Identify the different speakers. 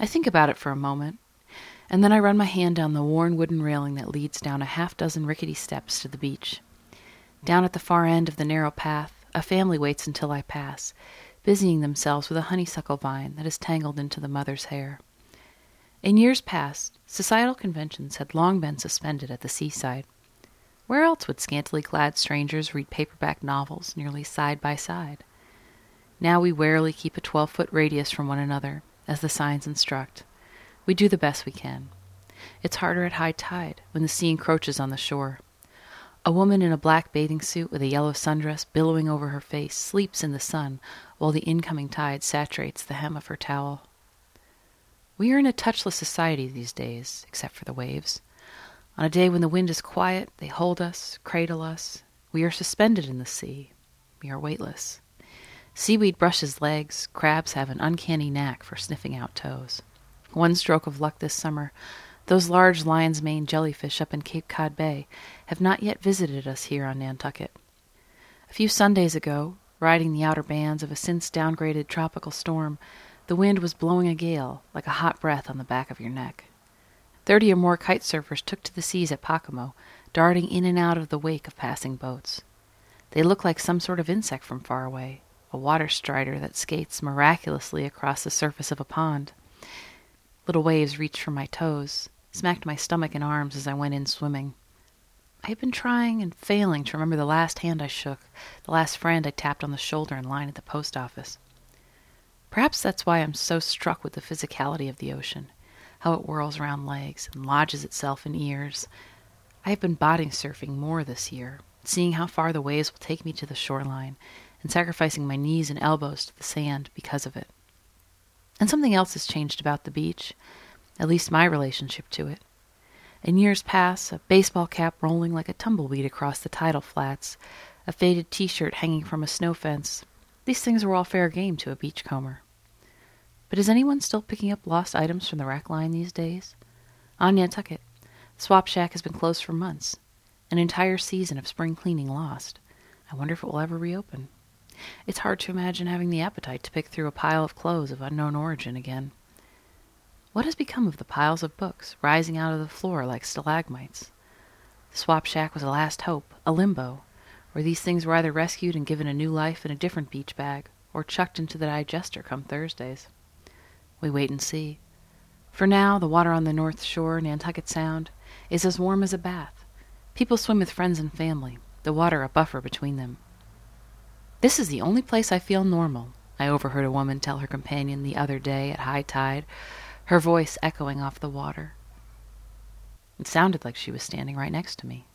Speaker 1: I think about it for a moment, and then I run my hand down the worn wooden railing that leads down a half-dozen rickety steps to the beach. Down at the far end of the narrow path, a family waits until I pass, busying themselves with a honeysuckle vine that is tangled into the mother's hair. In years past, societal conventions had long been suspended at the seaside. Where else would scantily clad strangers read paperback novels nearly side by side? Now we warily keep a 12-foot radius from one another, as the signs instruct. We do the best we can. It's harder at high tide, when the sea encroaches on the shore. A woman in a black bathing suit with a yellow sundress billowing over her face sleeps in the sun while the incoming tide saturates the hem of her towel. We are in a touchless society these days, except for the waves. On a day when the wind is quiet, they hold us, cradle us. We are suspended in the sea. We are weightless. Seaweed brushes legs. Crabs have an uncanny knack for sniffing out toes. One stroke of luck this summer, those large lion's mane jellyfish up in Cape Cod Bay have not yet visited us here on Nantucket. A few Sundays ago, riding the outer bands of a since downgraded tropical storm, the wind was blowing a gale like a hot breath on the back of your neck. 30 or more kite surfers took to the seas at Pacamo, darting in and out of the wake of passing boats. They look like some sort of insect from far away, a water strider that skates miraculously across the surface of a pond. Little waves reached for my toes, smacked my stomach and arms as I went in swimming. I had been trying and failing to remember the last hand I shook, the last friend I tapped on the shoulder in line at the post office. Perhaps that's why I'm so struck with the physicality of the ocean, how it whirls around legs and lodges itself in ears. I have been bottom surfing more this year, seeing how far the waves will take me to the shoreline, and sacrificing my knees and elbows to the sand because of it. And something else has changed about the beach, at least my relationship to it. In years past, a baseball cap rolling like a tumbleweed across the tidal flats, a faded T-shirt hanging from a snow fence, these things were all fair game to a beachcomber. But is anyone still picking up lost items from the rack line these days? On Nantucket, the swap shack has been closed for months, an entire season of spring cleaning lost. I wonder if it will ever reopen. It's hard to imagine having the appetite to pick through a pile of clothes of unknown origin again. What has become of the piles of books rising out of the floor like stalagmites? The swap shack was a last hope, a limbo, where these things were either rescued and given a new life in a different beach bag, or chucked into the digester come Thursdays. We wait and see. For now, the water on the North Shore, Nantucket Sound, is as warm as a bath. People swim with friends and family, the water a buffer between them. "This is the only place I feel normal," I overheard a woman tell her companion the other day at high tide, her voice echoing off the water. It sounded like she was standing right next to me.